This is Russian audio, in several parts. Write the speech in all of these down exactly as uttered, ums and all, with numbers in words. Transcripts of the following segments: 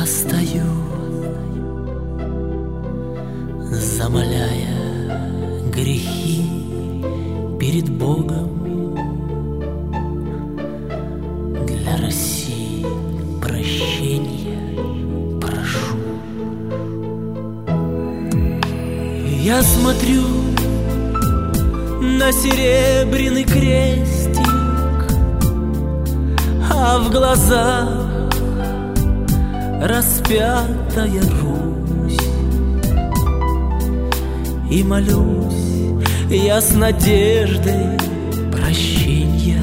Я стою, замоляя грехи перед Богом. Для России прощения прошу. Я смотрю на серебряный крестик, а в глазах распятая Русь. И молюсь я с надеждой прощения,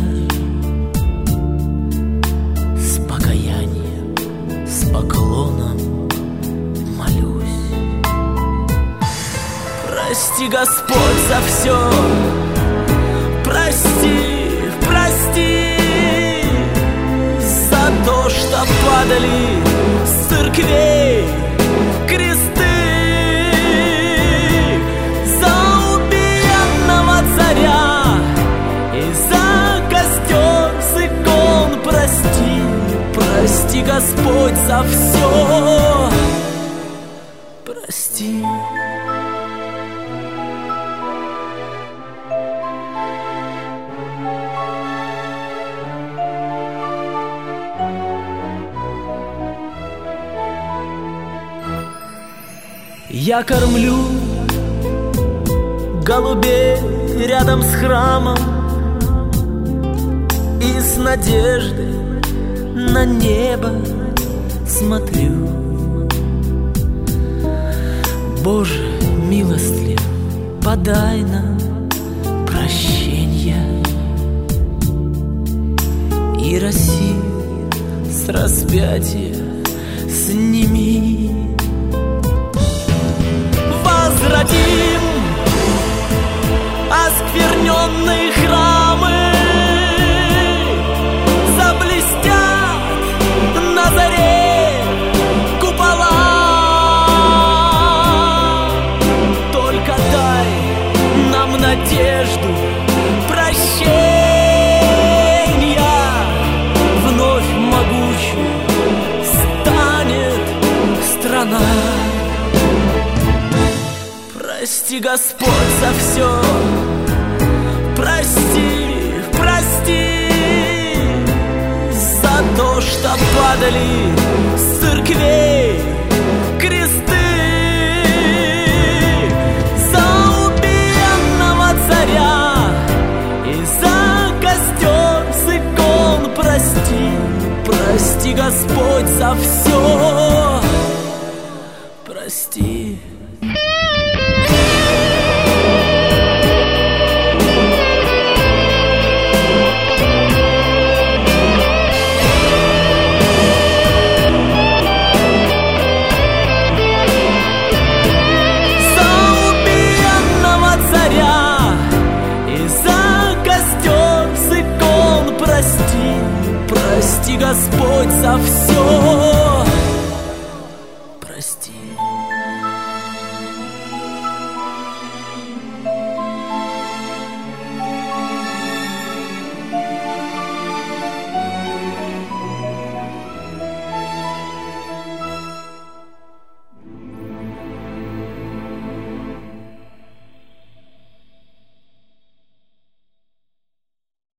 с покаянием, с поклоном молюсь. Прости, Господь, за все, прости, прости за то, что падали с церквей кресты, за убиенного царя и за костер с икон. Прости, прости, Господь, за все, прости. Я кормлю голубей рядом с храмом и с надеждой на небо смотрю. Боже милостлив, подай нам прощения и Россию с распятия сними. Возродим оскверненные храмы, заблестят на заре купола. Только дай нам надежду прощения, вновь могучей станет страна. Прости, Господь, за все, прости, прости за то, что падали с церквей кресты, за убиенного царя и за костер с икон. Прости, прости, Господь, за все, прости.